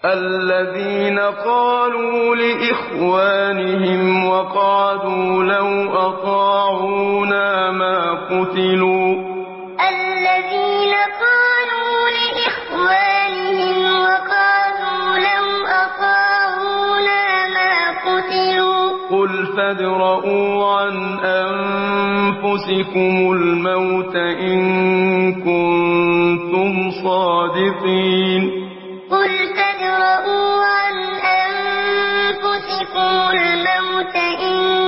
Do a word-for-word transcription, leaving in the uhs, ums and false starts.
الذين قالوا لإخوانهم وقعدوا لو أطاعونا ما قتلوا الذين قالوا لإخوانهم وقعدوا لو أطاعونا ما قتلوا قل فادرءوا عن أنفسكم الموت إن كنتم صادقين قل فادرءوا عن أنفسكم الموت إن